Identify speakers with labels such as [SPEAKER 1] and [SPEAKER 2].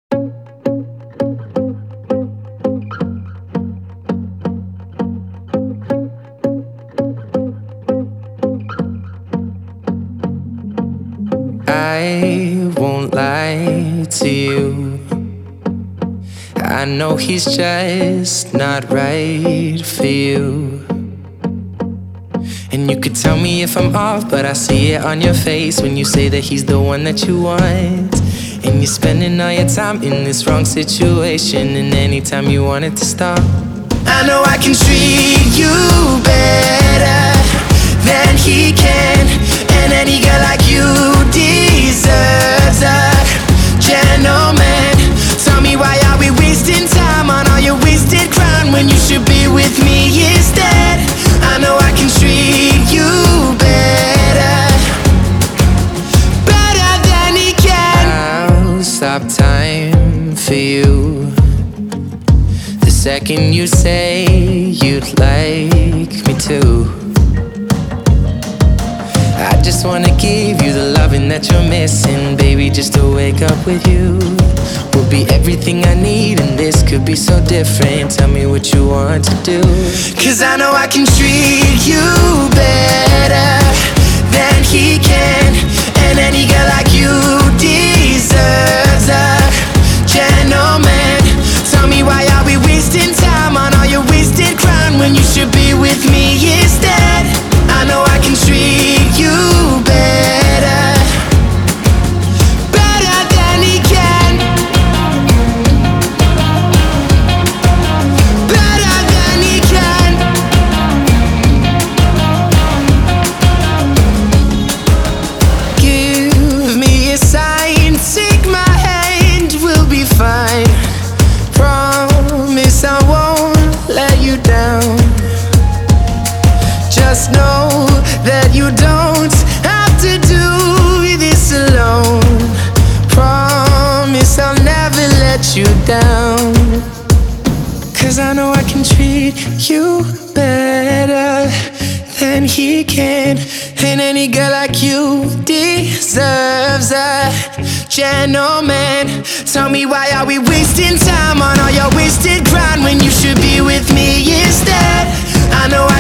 [SPEAKER 1] I won't lie to you. I know he's just not right for you. And you could tell me if I'm off, but I see it on your face when you say that he's the one that you want. And you're spending all your time in this wrong situation, and anytime you want it to stop. I know I can treat you better than he can, and any girl like you deserves a gentleman. Tell me, why are we wasting time on all your wasted crown when you should be with me instead? I know I can treat you better, better than he can. I'll stop time for you the second you say you'd like me to. I just wanna give you the loving that you're missing, baby. Just to wake up with you will be everything I need, and this could be so different. Tell me what you want to do, 'cause I know I can treat you better than he can, and any girl like you deserves a gentleman. Tell me, why are we wasting time on all your wasted crown when you should be with me instead? I know I can treat you better, better than he can, better than he can. Give me a sign, take my hand, we'll be fine. Promise I won't let you down. Just know that you don't have to do this alone. Promise I'll never let you down, 'cause I know I can treat you better than he can, and any girl like you deserves a gentleman. Tell me, why are we wasting time on all your wasted grind when you should be with me instead? I know